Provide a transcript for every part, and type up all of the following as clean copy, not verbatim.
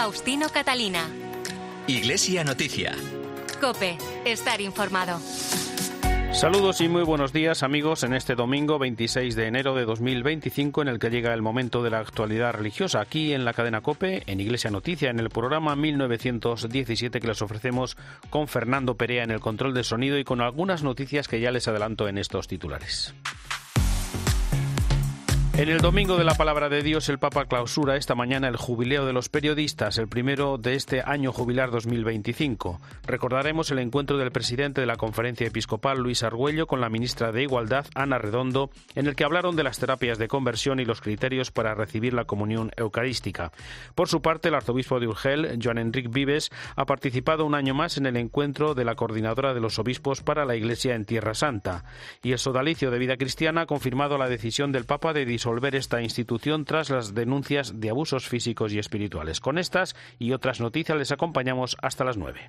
Faustino Catalina. Iglesia Noticia. COPE. Estar informado. Saludos y muy buenos días, amigos, en este domingo 26 de enero de 2025, en el que llega el momento de la actualidad religiosa, aquí en la cadena COPE, en Iglesia Noticia, en el programa 1917 que les ofrecemos con Fernando Perea en el control de sonido y con algunas noticias que ya les adelanto en estos titulares. En el Domingo de la Palabra de Dios, el Papa clausura esta mañana el Jubileo de los Periodistas, el primero de este año jubilar 2025. Recordaremos el encuentro del presidente de la Conferencia Episcopal, Luis Argüello, con la ministra de Igualdad, Ana Redondo, en el que hablaron de las terapias de conversión y los criterios para recibir la comunión eucarística. Por su parte, el arzobispo de Urgel, Joan Enric Vives, ha participado un año más en el encuentro de la Coordinadora de los Obispos para la Iglesia en Tierra Santa. Y el Sodalicio de Vida Cristiana ha confirmado la decisión del Papa de disolver esta institución tras las denuncias de abusos físicos y espirituales. Con estas y otras noticias les acompañamos hasta las 9.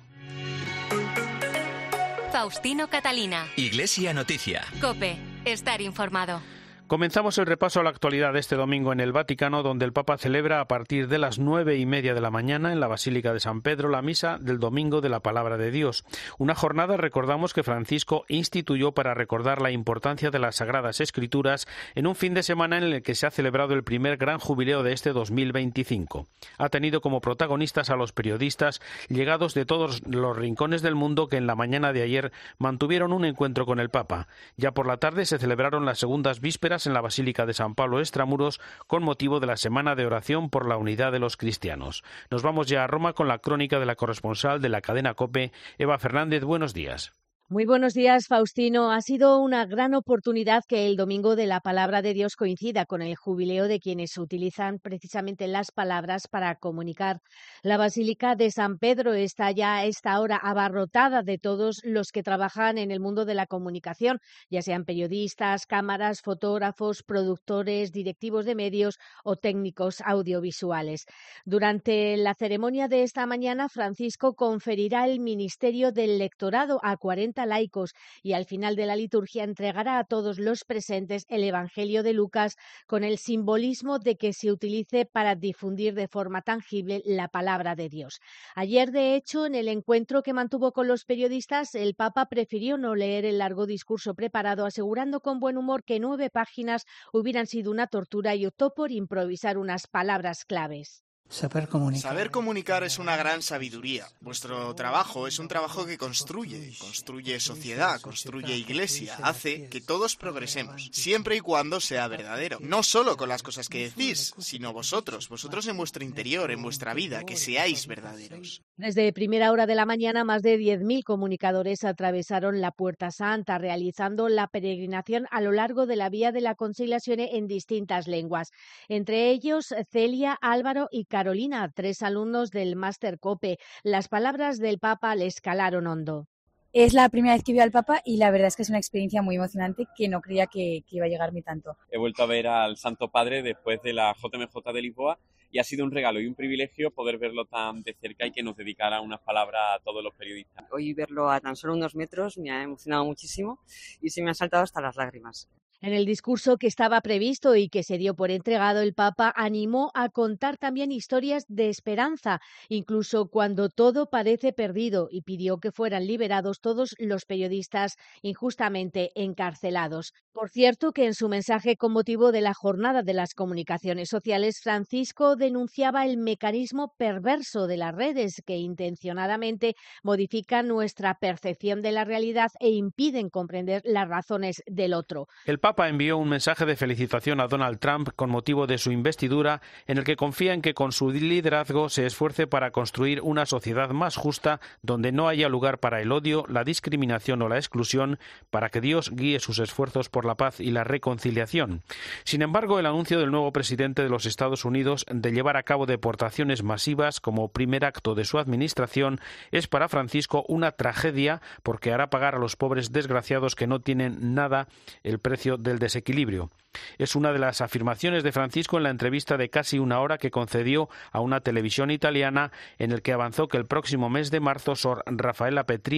Faustino Catalina. Iglesia Noticia. COPE. Estar informado. Comenzamos el repaso a la actualidad de este domingo en el Vaticano, donde el Papa celebra a partir de las 9:30 de la mañana en la Basílica de San Pedro la misa del Domingo de la Palabra de Dios. Una jornada, recordamos, que Francisco instituyó para recordar la importancia de las Sagradas Escrituras en un fin de semana en el que se ha celebrado el primer gran jubileo de este 2025. Ha tenido como protagonistas a los periodistas llegados de todos los rincones del mundo que en la mañana de ayer mantuvieron un encuentro con el Papa. Ya por la tarde se celebraron las segundas vísperas en la Basílica de San Pablo Extramuros con motivo de la Semana de Oración por la Unidad de los Cristianos. Nos vamos ya a Roma con la crónica de la corresponsal de la cadena COPE, Eva Fernández. Buenos días. Muy buenos días, Faustino. Ha sido una gran oportunidad que el Domingo de la Palabra de Dios coincida con el jubileo de quienes utilizan precisamente las palabras para comunicar. La Basílica de San Pedro está ya a esta hora abarrotada de todos los que trabajan en el mundo de la comunicación, ya sean periodistas, cámaras, fotógrafos, productores, directivos de medios o técnicos audiovisuales. Durante la ceremonia de esta mañana, Francisco conferirá el ministerio del lectorado a 40 laicos y al final de la liturgia entregará a todos los presentes el Evangelio de Lucas con el simbolismo de que se utilice para difundir de forma tangible la palabra de Dios. Ayer, de hecho, en el encuentro que mantuvo con los periodistas, el Papa prefirió no leer el largo discurso preparado, asegurando con buen humor que 9 páginas hubieran sido una tortura y optó por improvisar unas palabras claves. Saber comunicar es una gran sabiduría. Vuestro trabajo es un trabajo que construye sociedad, construye iglesia, hace que todos progresemos, siempre y cuando sea verdadero. No solo con las cosas que decís, sino vosotros en vuestro interior, en vuestra vida, que seáis verdaderos. Desde primera hora de la mañana, más de 10.000 comunicadores atravesaron la Puerta Santa, realizando la peregrinación a lo largo de la Vía de la Conciliación en distintas lenguas. Entre ellos, Celia, Álvaro y Carolina, 3 alumnos del Máster COPE. Las palabras del Papa les calaron hondo. Es la primera vez que veo al Papa y la verdad es que es una experiencia muy emocionante que no creía que iba a llegarme tanto. He vuelto a ver al Santo Padre después de la JMJ de Lisboa y ha sido un regalo y un privilegio poder verlo tan de cerca y que nos dedicara unas palabras a todos los periodistas. Hoy verlo a tan solo unos metros me ha emocionado muchísimo y se me han saltado hasta las lágrimas. En el discurso que estaba previsto y que se dio por entregado, el Papa animó a contar también historias de esperanza, incluso cuando todo parece perdido, y pidió que fueran liberados todos los periodistas injustamente encarcelados. Por cierto, que en su mensaje con motivo de la Jornada de las Comunicaciones Sociales, Francisco denunciaba el mecanismo perverso de las redes que intencionadamente modifican nuestra percepción de la realidad e impiden comprender las razones del otro. El Papa envió un mensaje de felicitación a Donald Trump con motivo de su investidura, en el que confía en que con su liderazgo se esfuerce para construir una sociedad más justa donde no haya lugar para el odio, la discriminación o la exclusión, para que Dios guíe sus esfuerzos por la paz y la reconciliación. Sin embargo, el anuncio del nuevo presidente de los Estados Unidos de llevar a cabo deportaciones masivas como primer acto de su administración es para Francisco una tragedia, porque hará pagar a los pobres desgraciados que no tienen nada el precio del desequilibrio. Es una de las afirmaciones de Francisco en la entrevista de casi una hora que concedió a una televisión italiana, en el que avanzó que el próximo mes de marzo Sor Raffaella Petrini será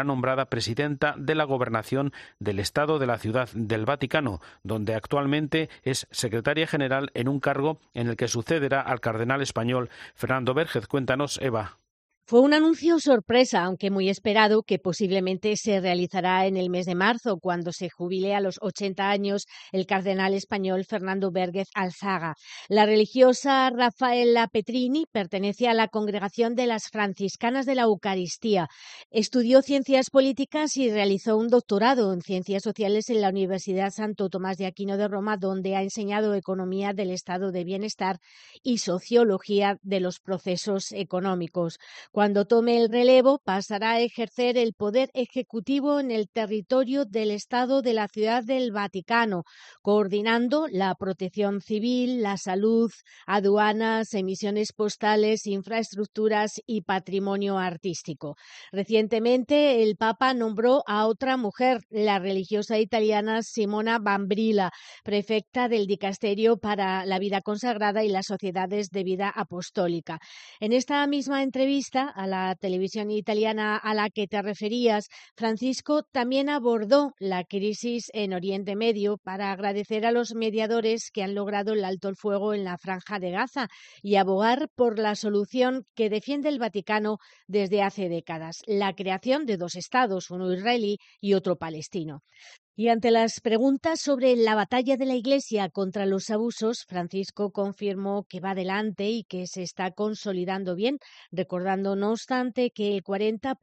será nombrada presidenta de la Gobernación del Estado de la Ciudad del Vaticano, donde actualmente es secretaria general en un cargo en el que sucederá al cardenal español Fernando Vérgez. Cuéntanos, Eva. Fue un anuncio sorpresa, aunque muy esperado, que posiblemente se realizará en el mes de marzo, cuando se jubile a los 80 años el cardenal español Fernando Vérgez Álzaga. La religiosa Rafaela Petrini pertenece a la Congregación de las Franciscanas de la Eucaristía. Estudió Ciencias Políticas y realizó un doctorado en Ciencias Sociales en la Universidad Santo Tomás de Aquino de Roma, donde ha enseñado Economía del Estado de Bienestar y Sociología de los Procesos Económicos. Cuando tome el relevo, pasará a ejercer el poder ejecutivo en el territorio del Estado de la Ciudad del Vaticano, coordinando la protección civil, la salud, aduanas, emisiones postales, infraestructuras y patrimonio artístico. Recientemente, el Papa nombró a otra mujer, la religiosa italiana Simona Bambrilla, prefecta del Dicasterio para la Vida Consagrada y las Sociedades de Vida Apostólica. En esta misma entrevista a la televisión italiana a la que te referías, Francisco también abordó la crisis en Oriente Medio para agradecer a los mediadores que han logrado el alto el fuego en la Franja de Gaza y abogar por la solución que defiende el Vaticano desde hace décadas, la creación de 2 estados, uno israelí y otro palestino. Y ante las preguntas sobre la batalla de la Iglesia contra los abusos, Francisco confirmó que va adelante y que se está consolidando bien, recordando no obstante que el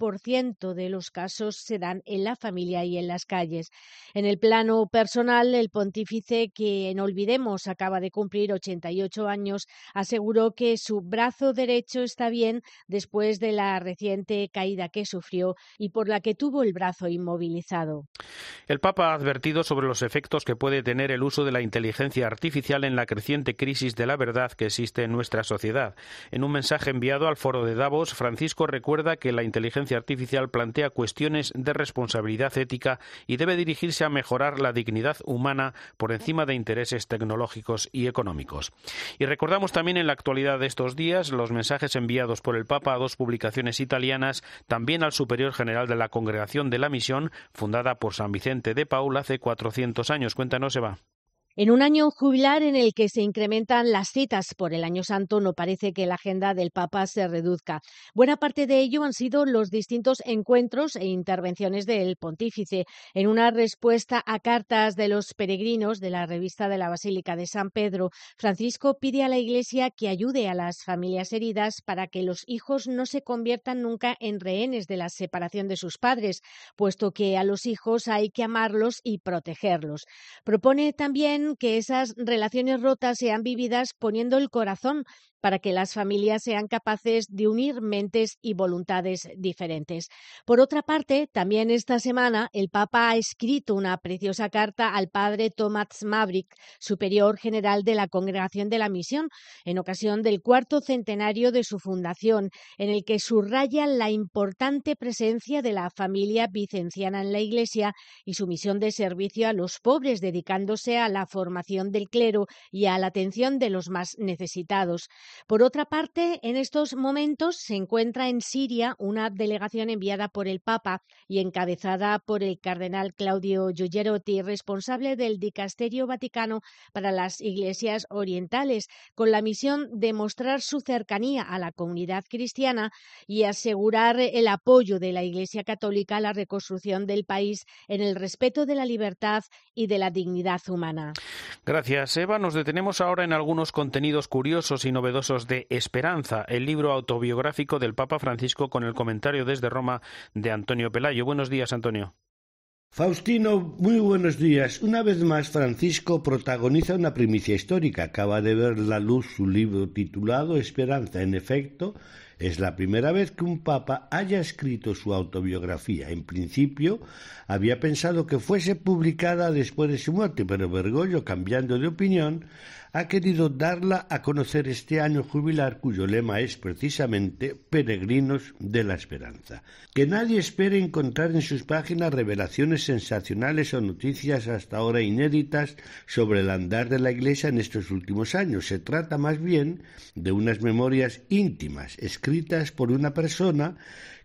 40% de los casos se dan en la familia y en las calles. En el plano personal, el pontífice, que no olvidemos acaba de cumplir 88 años, aseguró que su brazo derecho está bien después de la reciente caída que sufrió y por la que tuvo el brazo inmovilizado. El Papa ha advertido sobre los efectos que puede tener el uso de la inteligencia artificial en la creciente crisis de la verdad que existe en nuestra sociedad. En un mensaje enviado al Foro de Davos, Francisco recuerda que la inteligencia artificial plantea cuestiones de responsabilidad ética y debe dirigirse a mejorar la dignidad humana por encima de intereses tecnológicos y económicos. Y recordamos también en la actualidad de estos días los mensajes enviados por el Papa a 2 publicaciones italianas, también al Superior General de la Congregación de la Misión, fundada por San Vicente de Paúl hace 400 años. Cuéntanos, Eva. En un año jubilar en el que se incrementan las citas por el Año Santo, no parece que la agenda del Papa se reduzca. Buena parte de ello han sido los distintos encuentros e intervenciones del pontífice. En una respuesta a cartas de los peregrinos de la revista de la Basílica de San Pedro, Francisco pide a la Iglesia que ayude a las familias heridas para que los hijos no se conviertan nunca en rehenes de la separación de sus padres, puesto que a los hijos hay que amarlos y protegerlos. Propone también que esas relaciones rotas sean vividas poniendo el corazón para que las familias sean capaces de unir mentes y voluntades diferentes. Por otra parte, también esta semana el Papa ha escrito una preciosa carta al padre Thomas Maverick, superior general de la Congregación de la Misión, en ocasión del 4º centenario de su fundación, en el que subraya la importante presencia de la familia vicenciana en la Iglesia y su misión de servicio a los pobres, dedicándose a la formación del clero y a la atención de los más necesitados. Por otra parte, en estos momentos se encuentra en Siria una delegación enviada por el Papa y encabezada por el cardenal Claudio Giugerotti, responsable del Dicasterio Vaticano para las Iglesias Orientales, con la misión de mostrar su cercanía a la comunidad cristiana y asegurar el apoyo de la Iglesia Católica a la reconstrucción del país en el respeto de la libertad y de la dignidad humana. Gracias, Eva. Nos detenemos ahora en algunos contenidos curiosos y novedosos de Esperanza, el libro autobiográfico del Papa Francisco, con el comentario desde Roma de Antonio Pelayo. Buenos días, Antonio. Faustino, muy buenos días. Una vez más, Francisco protagoniza una primicia histórica. Acaba de ver la luz su libro titulado Esperanza. En efecto, es la primera vez que un papa haya escrito su autobiografía. En principio, había pensado que fuese publicada después de su muerte, pero Bergoglio, cambiando de opinión, ha querido darla a conocer este año jubilar, cuyo lema es precisamente Peregrinos de la Esperanza. Que nadie espere encontrar en sus páginas revelaciones sensacionales o noticias hasta ahora inéditas sobre el andar de la Iglesia en estos últimos años. Se trata más bien de unas memorias íntimas, escritas por una persona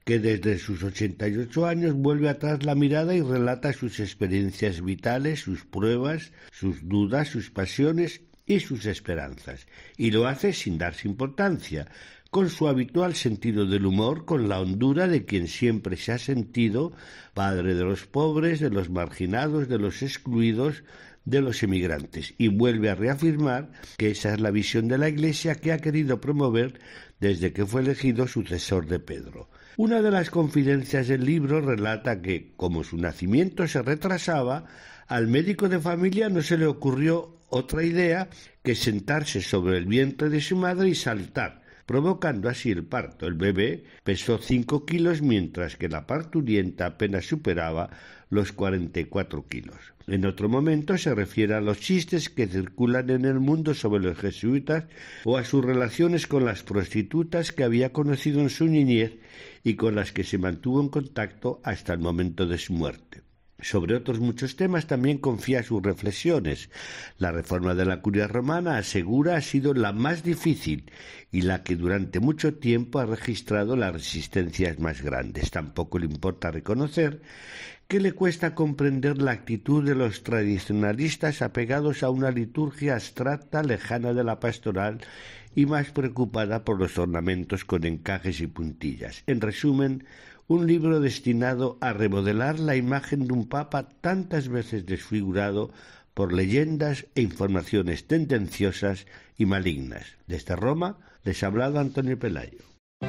que desde sus 88 años vuelve atrás la mirada y relata sus experiencias vitales, sus pruebas, sus dudas, sus pasiones y sus esperanzas, y lo hace sin darse importancia, con su habitual sentido del humor, con la hondura de quien siempre se ha sentido padre de los pobres, de los marginados, de los excluidos, de los emigrantes, y vuelve a reafirmar que esa es la visión de la Iglesia que ha querido promover desde que fue elegido sucesor de Pedro. Una de las confidencias del libro relata que, como su nacimiento se retrasaba, al médico de familia no se le ocurrió otra idea que sentarse sobre el vientre de su madre y saltar, provocando así el parto. El bebé pesó 5 kilos, mientras que la parturienta apenas superaba los 44 kilos. En otro momento se refiere a los chistes que circulan en el mundo sobre los jesuitas o a sus relaciones con las prostitutas que había conocido en su niñez y con las que se mantuvo en contacto hasta el momento de su muerte. Sobre otros muchos temas también confía sus reflexiones. La reforma de la curia romana, asegura, ha sido la más difícil y la que durante mucho tiempo ha registrado las resistencias más grandes. Tampoco le importa reconocer que le cuesta comprender la actitud de los tradicionalistas apegados a una liturgia abstracta, lejana de la pastoral y más preocupada por los ornamentos con encajes y puntillas. En resumen, un libro destinado a remodelar la imagen de un papa tantas veces desfigurado por leyendas e informaciones tendenciosas y malignas. Desde Roma les ha hablado Antonio Pelayo.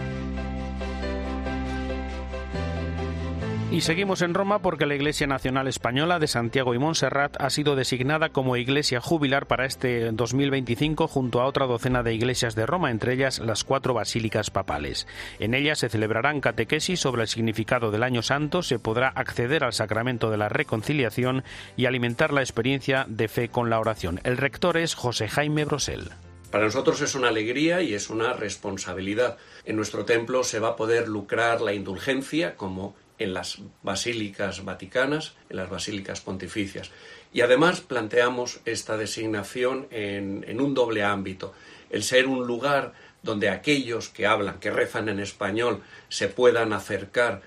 Y seguimos en Roma porque la Iglesia Nacional Española de Santiago y Montserrat ha sido designada como iglesia jubilar para este 2025 junto a otra docena de iglesias de Roma, entre ellas las 4 basílicas papales. En ellas se celebrarán catequesis sobre el significado del Año Santo, se podrá acceder al sacramento de la reconciliación y alimentar la experiencia de fe con la oración. El rector es José Jaime Brosel. Para nosotros es una alegría y es una responsabilidad. En nuestro templo se va a poder lucrar la indulgencia, como en las basílicas vaticanas, en las basílicas pontificias. Y además planteamos esta designación en un doble ámbito. El ser un lugar donde aquellos que hablan, que rezan en español, se puedan acercar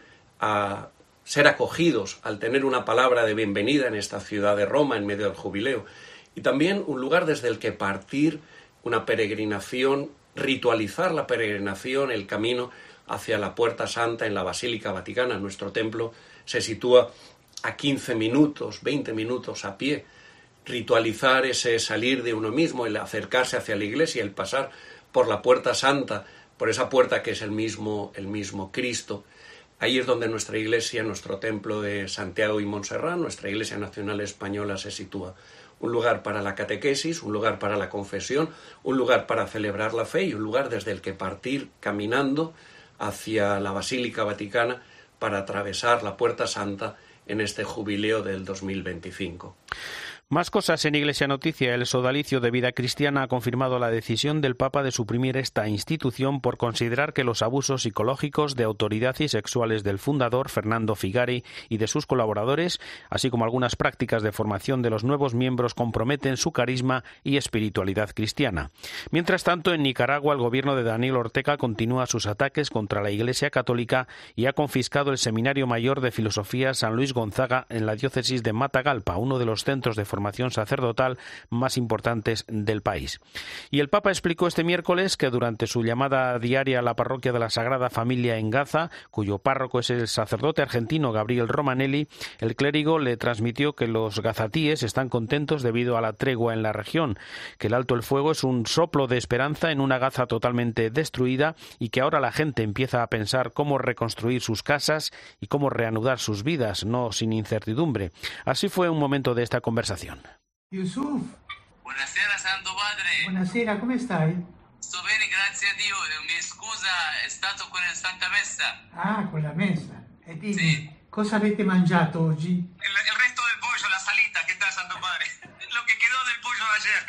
a ser acogidos al tener una palabra de bienvenida en esta ciudad de Roma en medio del jubileo. Y también un lugar desde el que partir una peregrinación, ritualizar la peregrinación, el camino hacia la Puerta Santa en la Basílica Vaticana. Nuestro templo se sitúa a 15 minutos, 20 minutos a pie. Ritualizar ese salir de uno mismo, el acercarse hacia la iglesia, el pasar por la Puerta Santa, por esa puerta que es el mismo Cristo. Ahí es donde nuestra iglesia, nuestro templo de Santiago y Montserrat, nuestra Iglesia Nacional Española se sitúa. Un lugar para la catequesis, un lugar para la confesión, un lugar para celebrar la fe y un lugar desde el que partir caminando hacia la Basílica Vaticana para atravesar la Puerta Santa en este jubileo del 2025. Más cosas en Iglesia Noticia. El Sodalicio de Vida Cristiana ha confirmado la decisión del Papa de suprimir esta institución por considerar que los abusos psicológicos de autoridad y sexuales del fundador, Fernando Figari, y de sus colaboradores, así como algunas prácticas de formación de los nuevos miembros, comprometen su carisma y espiritualidad cristiana. Mientras tanto, en Nicaragua, el gobierno de Daniel Ortega continúa sus ataques contra la Iglesia Católica y ha confiscado el Seminario Mayor de Filosofía San Luis Gonzaga en la diócesis de Matagalpa, uno de los centros de formación sacerdotal más importantes del país. Y el Papa explicó este miércoles que durante su llamada diaria a la parroquia de la Sagrada Familia en Gaza, cuyo párroco es el sacerdote argentino Gabriel Romanelli, el clérigo le transmitió que los gazatíes están contentos debido a la tregua en la región, que el alto el fuego es un soplo de esperanza en una Gaza totalmente destruida y que ahora la gente empieza a pensar cómo reconstruir sus casas y cómo reanudar sus vidas, no sin incertidumbre. Así fue un momento de esta conversación. Yusuf. Buonasera Santo Padre. Buonasera, come stai? Sto bene, grazie a Dio. Mi scusa, è stato con la Santa Messa. Ah, con la messa. E dimmi, sì. Cosa avete mangiato oggi? El resto del pollo, la salita, ¿qué tal Santo Padre? Lo que quedó del pollo de ayer.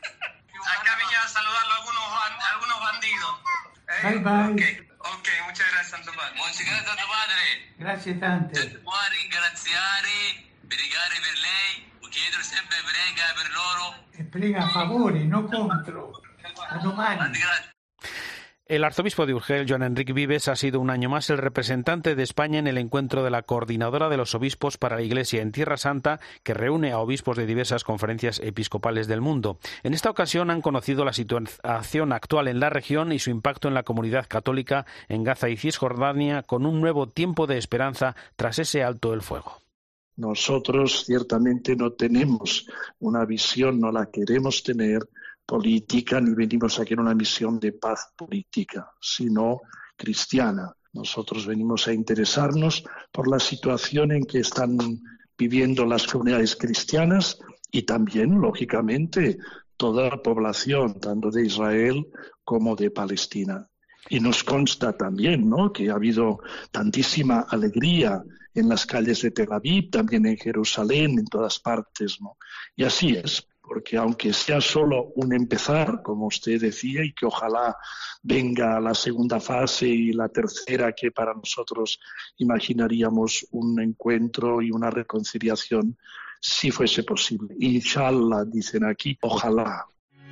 Acá venía a saludarlo algunos bandidos. Bye bye. Ok, muchas gracias Santo Padre. Muchas gracias Santo Padre. Grazie tante. Può ringraziare, pregare per lei. Chiedo sempre prega per loro. E prega a favore, no contro. A domani. El arzobispo de Urgel, Joan Enric Vives, ha sido un año más el representante de España en el encuentro de la Coordinadora de los Obispos para la Iglesia en Tierra Santa, que reúne a obispos de diversas conferencias episcopales del mundo. En esta ocasión han conocido la situación actual en la región y su impacto en la comunidad católica en Gaza y Cisjordania, con un nuevo tiempo de esperanza tras ese alto el fuego. Nosotros ciertamente no tenemos una visión, no la queremos tener política, ni venimos aquí en una misión de paz política, sino cristiana. Nosotros venimos a interesarnos por la situación en que están viviendo las comunidades cristianas y también, lógicamente, toda la población, tanto de Israel como de Palestina. Y nos consta también, ¿no?, que ha habido tantísima alegría en las calles de Tel Aviv, también en Jerusalén, en todas partes, ¿no? Y así es. Porque aunque sea solo un empezar, como usted decía, y que ojalá venga la segunda fase y la tercera, que para nosotros imaginaríamos un encuentro y una reconciliación, si fuese posible. Inshallah, dicen aquí, ojalá.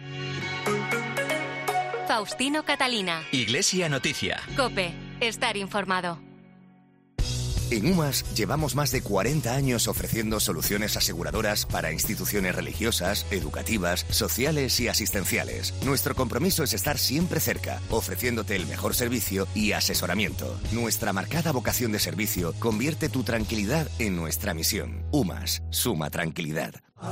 Faustino Catalina. Iglesia Noticia. COPE. Estar informado. En UMAS llevamos más de 40 años ofreciendo soluciones aseguradoras para instituciones religiosas, educativas, sociales y asistenciales. Nuestro compromiso es estar siempre cerca, ofreciéndote el mejor servicio y asesoramiento. Nuestra marcada vocación de servicio convierte tu tranquilidad en nuestra misión. UMAS, suma tranquilidad.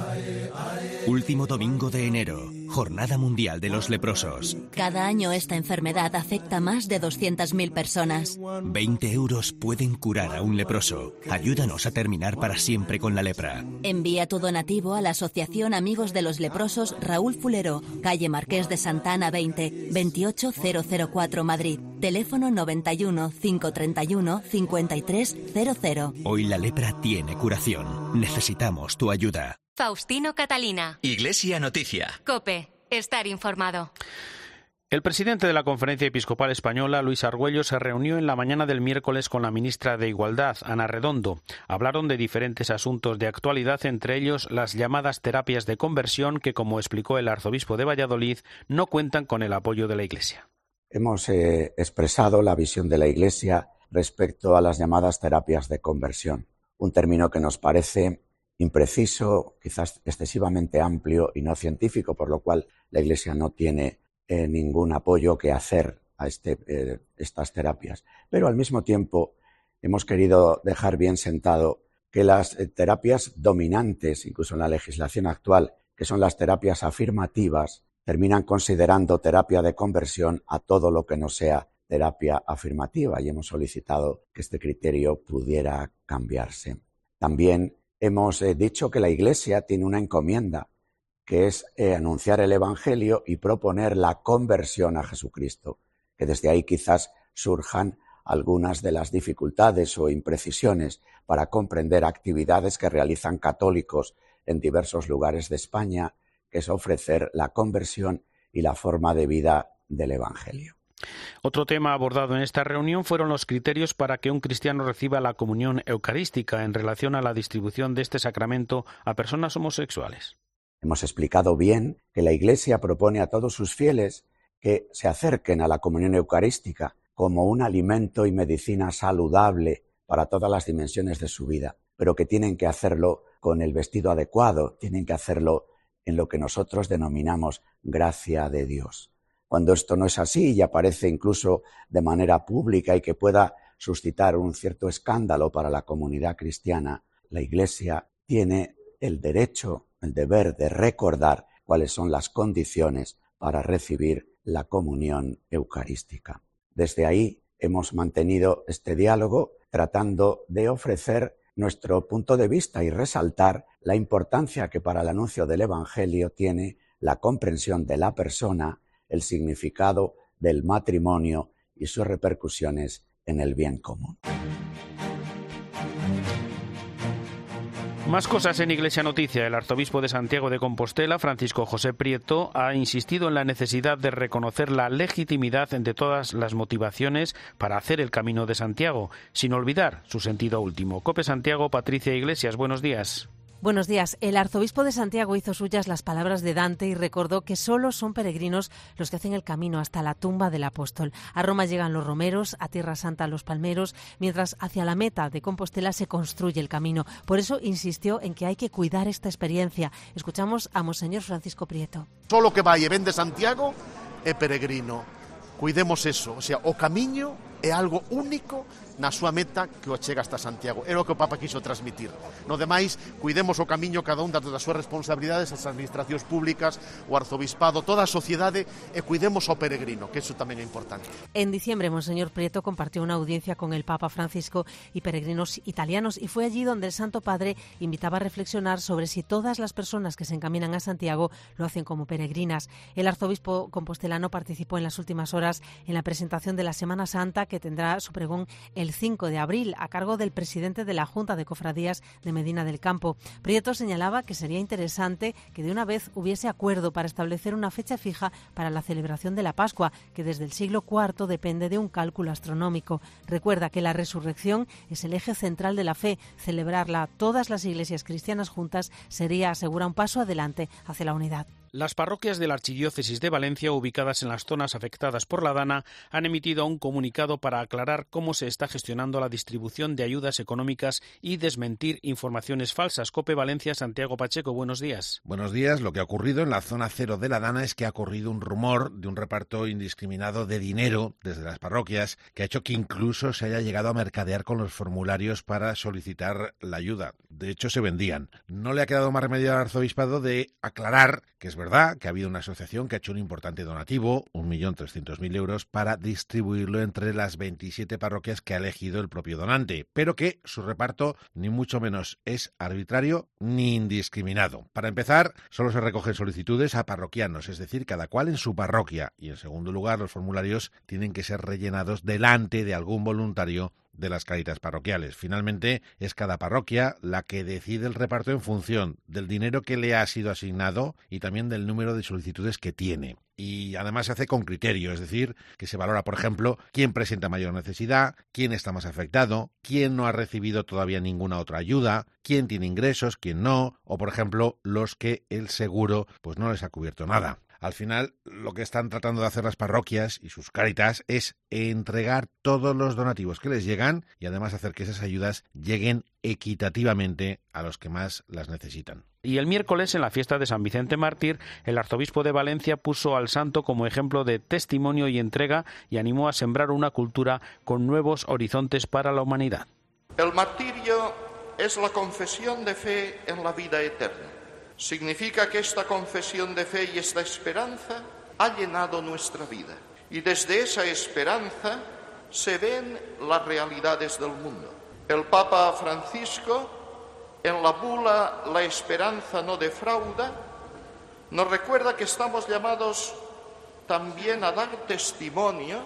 Último domingo de enero, Jornada Mundial de los Leprosos. Cada año esta enfermedad afecta a más de 200.000 personas. 20 euros pueden curar a un leproso. Ayúdanos a terminar para siempre con la lepra. Envía tu donativo a la Asociación Amigos de los Leprosos Raúl Fulero, calle Marqués de Santa Ana 20, 28004 Madrid. Teléfono 91 531 5300. Hoy la lepra tiene curación. Necesitamos tu ayuda. Faustino Catalina. Iglesia Noticia. COPE. Estar informado. El presidente de la Conferencia Episcopal Española, Luis Argüello, se reunió en la mañana del miércoles con la ministra de Igualdad, Ana Redondo. Hablaron de diferentes asuntos de actualidad, entre ellos las llamadas terapias de conversión que, como explicó el arzobispo de Valladolid, no cuentan con el apoyo de la Iglesia. Hemos expresado la visión de la Iglesia respecto a las llamadas terapias de conversión, un término que nos parece impreciso, quizás excesivamente amplio y no científico, por lo cual la Iglesia no tiene ningún apoyo que hacer a estas terapias. Pero al mismo tiempo hemos querido dejar bien sentado que las terapias dominantes, incluso en la legislación actual, que son las terapias afirmativas, terminan considerando terapia de conversión a todo lo que no sea terapia afirmativa, y hemos solicitado que este criterio pudiera cambiarse. También hemos dicho que la Iglesia tiene una encomienda, que es anunciar el Evangelio y proponer la conversión a Jesucristo, que desde ahí quizás surjan algunas de las dificultades o imprecisiones para comprender actividades que realizan católicos en diversos lugares de España, que es ofrecer la conversión y la forma de vida del Evangelio. Otro tema abordado en esta reunión fueron los criterios para que un cristiano reciba la comunión eucarística en relación a la distribución de este sacramento a personas homosexuales. Hemos explicado bien que la Iglesia propone a todos sus fieles que se acerquen a la comunión eucarística como un alimento y medicina saludable para todas las dimensiones de su vida, pero que tienen que hacerlo con el vestido adecuado, tienen que hacerlo en lo que nosotros denominamos gracia de Dios. Cuando esto no es así y aparece incluso de manera pública y que pueda suscitar un cierto escándalo para la comunidad cristiana, la Iglesia tiene el derecho, el deber de recordar cuáles son las condiciones para recibir la comunión eucarística. Desde ahí hemos mantenido este diálogo tratando de ofrecer nuestro punto de vista y resaltar la importancia que para el anuncio del Evangelio tiene la comprensión de la persona, el significado del matrimonio y sus repercusiones en el bien común. Más cosas en Iglesia Noticia. El arzobispo de Santiago de Compostela, Francisco José Prieto, ha insistido en la necesidad de reconocer la legitimidad de todas las motivaciones para hacer el Camino de Santiago, sin olvidar su sentido último. COPE Santiago, Patricia Iglesias, buenos días. Buenos días. El arzobispo de Santiago hizo suyas las palabras de Dante y recordó que solo son peregrinos los que hacen el camino hasta la tumba del apóstol. A Roma llegan los romeros, a Tierra Santa los palmeros, mientras hacia la meta de Compostela se construye el camino. Por eso insistió en que hay que cuidar esta experiencia. Escuchamos a Monseñor Francisco Prieto. Solo que vai e ven de Santiago é peregrino. Cuidemos eso, o sea, o camiño é algo único na súa meta que o chega hasta Santiago. Era o que o Papa quiso transmitir. No demais, cuidemos o camiño cada un das súas responsabilidades, as administracións públicas, o arzobispado, toda a sociedade, e cuidemos o peregrino, que eso tamén é importante. En diciembre, Monseñor Prieto compartió una audiencia con el Papa Francisco y peregrinos italianos, y fue allí donde el Santo Padre invitaba a reflexionar sobre si todas las personas que se encaminan a Santiago lo hacen como peregrinas. El arzobispo compostelano participó en las últimas horas en la presentación de la Semana Santa, que tendrá su pregón el 5 de abril, a cargo del presidente de la Junta de Cofradías de Medina del Campo. Prieto señalaba que sería interesante que de una vez hubiese acuerdo para establecer una fecha fija para la celebración de la Pascua, que desde el siglo IV depende de un cálculo astronómico. Recuerda que la resurrección es el eje central de la fe. Celebrarla todas las iglesias cristianas juntas sería, asegura, un paso adelante hacia la unidad. Las parroquias de la Archidiócesis de Valencia, ubicadas en las zonas afectadas por la Dana, han emitido un comunicado para aclarar cómo se está gestionando la distribución de ayudas económicas y desmentir informaciones falsas. COPE Valencia, Santiago Pacheco, buenos días. Buenos días. Lo que ha ocurrido en la zona cero de la Dana es que ha corrido un rumor de un reparto indiscriminado de dinero desde las parroquias, que ha hecho que incluso se haya llegado a mercadear con los formularios para solicitar la ayuda. De hecho, se vendían. No le ha quedado más remedio al arzobispado de aclarar que es verdad que ha habido una asociación que ha hecho un importante donativo, 1.300.000 euros, para distribuirlo entre las 27 parroquias que ha elegido el propio donante, pero que su reparto ni mucho menos es arbitrario ni indiscriminado. Para empezar, solo se recogen solicitudes a parroquianos, es decir, cada cual en su parroquia, y en segundo lugar, los formularios tienen que ser rellenados delante de algún voluntario de las Cáritas parroquiales. Finalmente, es cada parroquia la que decide el reparto en función del dinero que le ha sido asignado y también del número de solicitudes que tiene. Y además se hace con criterio, es decir, que se valora, por ejemplo, quién presenta mayor necesidad, quién está más afectado, quién no ha recibido todavía ninguna otra ayuda, quién tiene ingresos, quién no, o por ejemplo, los que el seguro pues no les ha cubierto nada. Al final, lo que están tratando de hacer las parroquias y sus cáritas es entregar todos los donativos que les llegan y además hacer que esas ayudas lleguen equitativamente a los que más las necesitan. Y el miércoles, en la fiesta de San Vicente Mártir, el arzobispo de Valencia puso al santo como ejemplo de testimonio y entrega y animó a sembrar una cultura con nuevos horizontes para la humanidad. El martirio es la confesión de fe en la vida eterna. Significa que esta confesión de fe y esta esperanza ha llenado nuestra vida. Y desde esa esperanza se ven las realidades del mundo. El Papa Francisco, en la bula La esperanza no defrauda, nos recuerda que estamos llamados también a dar testimonio,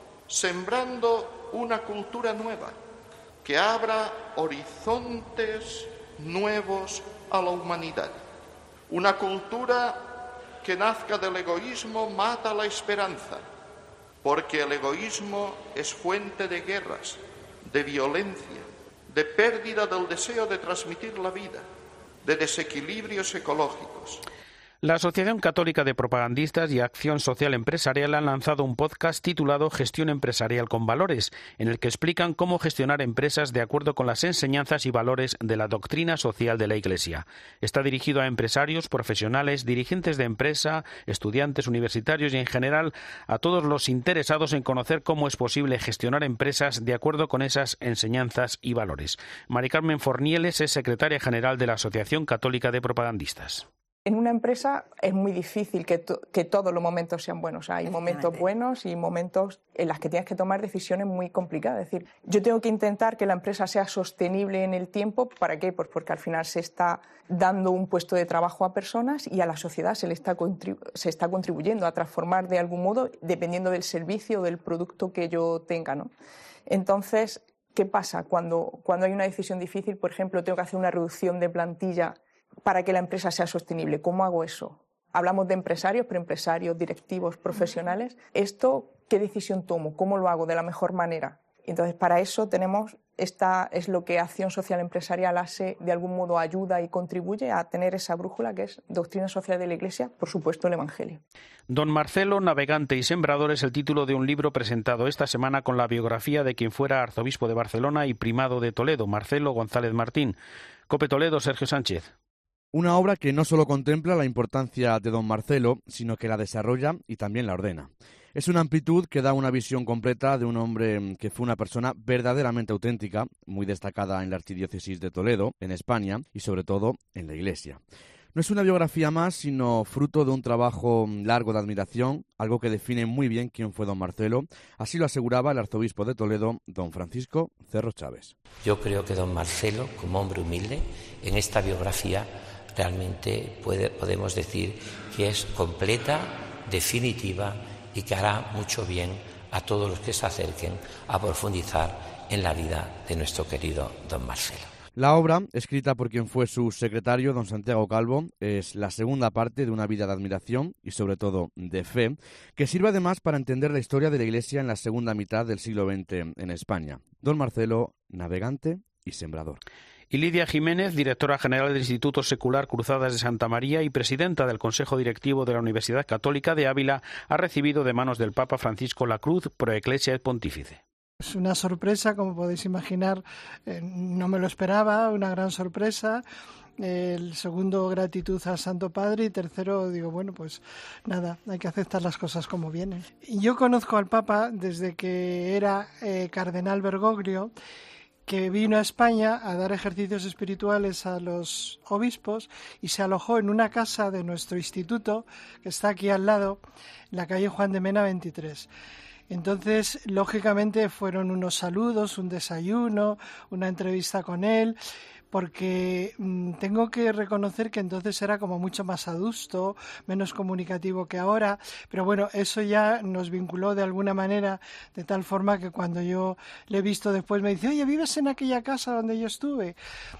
sembrando una cultura nueva, que abra horizontes nuevos a la humanidad. Una cultura que nazca del egoísmo mata la esperanza, porque el egoísmo es fuente de guerras, de violencia, de pérdida del deseo de transmitir la vida, de desequilibrios ecológicos. La Asociación Católica de Propagandistas y Acción Social Empresarial han lanzado un podcast titulado Gestión Empresarial con Valores, en el que explican cómo gestionar empresas de acuerdo con las enseñanzas y valores de la doctrina social de la Iglesia. Está dirigido a empresarios, profesionales, dirigentes de empresa, estudiantes universitarios y, en general, a todos los interesados en conocer cómo es posible gestionar empresas de acuerdo con esas enseñanzas y valores. Mari Carmen Fornieles es secretaria general de la Asociación Católica de Propagandistas. En una empresa es muy difícil que todos los momentos sean buenos. O sea, hay momentos buenos y momentos en los que tienes que tomar decisiones muy complicadas. Es decir, yo tengo que intentar que la empresa sea sostenible en el tiempo. ¿Para qué? Pues porque al final se está dando un puesto de trabajo a personas y a la sociedad se está contribuyendo a transformar de algún modo dependiendo del servicio o del producto que yo tenga, ¿no? Entonces, ¿qué pasa? Cuando hay una decisión difícil, por ejemplo, tengo que hacer una reducción de plantilla para que la empresa sea sostenible. ¿Cómo hago eso? Hablamos de empresarios, preempresarios, directivos, profesionales. ¿Esto qué decisión tomo? ¿Cómo lo hago de la mejor manera? Entonces, para eso tenemos esta es lo que Acción Social Empresarial hace, de algún modo ayuda y contribuye a tener esa brújula que es doctrina social de la Iglesia, por supuesto el Evangelio. Don Marcelo, navegante y sembrador es el título de un libro presentado esta semana con la biografía de quien fuera arzobispo de Barcelona y primado de Toledo, Marcelo González Martín. COPE Toledo, Sergio Sánchez. Una obra que no solo contempla la importancia de don Marcelo, sino que la desarrolla y también la ordena. Es una amplitud que da una visión completa de un hombre que fue una persona verdaderamente auténtica, muy destacada en la Archidiócesis de Toledo, en España, y sobre todo en la Iglesia. No es una biografía más, sino fruto de un trabajo largo de admiración, algo que define muy bien quién fue don Marcelo. Así lo aseguraba el arzobispo de Toledo, don Francisco Cerro Chávez. Yo creo que don Marcelo, como hombre humilde, en esta biografía realmente podemos decir que es completa, definitiva y que hará mucho bien a todos los que se acerquen a profundizar en la vida de nuestro querido don Marcelo. La obra, escrita por quien fue su secretario, don Santiago Calvo, es la segunda parte de una vida de admiración y sobre todo de fe, que sirve además para entender la historia de la Iglesia en la segunda mitad del siglo XX en España. Don Marcelo, navegante y sembrador. Y Lidia Jiménez, directora general del Instituto Secular Cruzadas de Santa María y presidenta del Consejo Directivo de la Universidad Católica de Ávila, ha recibido de manos del Papa Francisco la Cruz Pro Ecclesia et Pontifice. Es una sorpresa, como podéis imaginar, no me lo esperaba, una gran sorpresa. El segundo, gratitud al Santo Padre, y tercero, digo, bueno, pues nada, hay que aceptar las cosas como vienen. Yo conozco al Papa desde que era cardenal Bergoglio, que vino a España a dar ejercicios espirituales a los obispos y se alojó en una casa de nuestro instituto, que está aquí al lado, en la calle Juan de Mena 23. Entonces, lógicamente, fueron unos saludos, un desayuno, una entrevista con él, porque tengo que reconocer que entonces era como mucho más adusto, menos comunicativo que ahora, pero bueno, eso ya nos vinculó de alguna manera, de tal forma que cuando yo le he visto después me dice, oye, ¿vives en aquella casa donde yo estuve?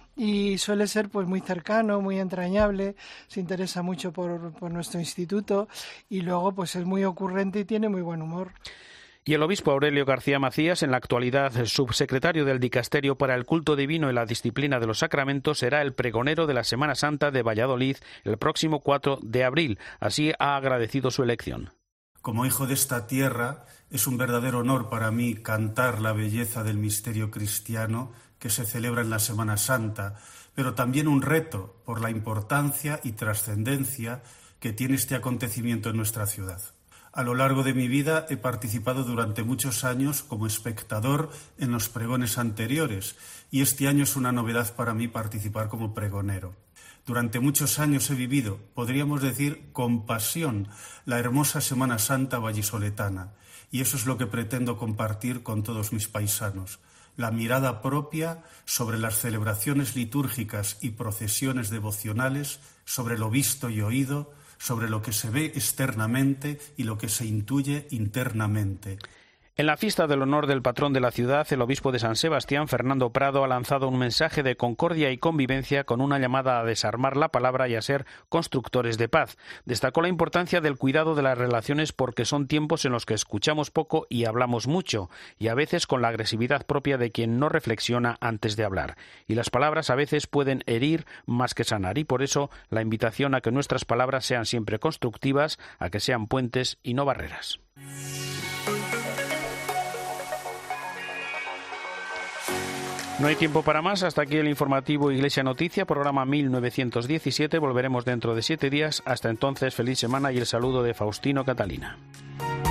Y suele ser pues muy cercano, muy entrañable, se interesa mucho por nuestro instituto y luego pues es muy ocurrente y tiene muy buen humor. Y el obispo Aurelio García Macías, en la actualidad subsecretario del Dicasterio para el Culto Divino y la Disciplina de los Sacramentos, será el pregonero de la Semana Santa de Valladolid el próximo 4 de abril. Así ha agradecido su elección. Como hijo de esta tierra, es un verdadero honor para mí cantar la belleza del misterio cristiano que se celebra en la Semana Santa, pero también un reto por la importancia y trascendencia que tiene este acontecimiento en nuestra ciudad. A lo largo de mi vida he participado durante muchos años como espectador en los pregones anteriores y este año es una novedad para mí participar como pregonero. Durante muchos años he vivido, podríamos decir, con pasión, la hermosa Semana Santa vallisoletana y eso es lo que pretendo compartir con todos mis paisanos. La mirada propia sobre las celebraciones litúrgicas y procesiones devocionales, sobre lo visto y oído, sobre lo que se ve externamente y lo que se intuye internamente. En la fiesta del honor del patrón de la ciudad, el obispo de San Sebastián, Fernando Prado, ha lanzado un mensaje de concordia y convivencia con una llamada a desarmar la palabra y a ser constructores de paz. Destacó la importancia del cuidado de las relaciones porque son tiempos en los que escuchamos poco y hablamos mucho, y a veces con la agresividad propia de quien no reflexiona antes de hablar. Y las palabras a veces pueden herir más que sanar, y por eso la invitación a que nuestras palabras sean siempre constructivas, a que sean puentes y no barreras. No hay tiempo para más. Hasta aquí el informativo Iglesia Noticia, programa 1917. Volveremos dentro de 7 días. Hasta entonces, feliz semana y el saludo de Faustino Catalina.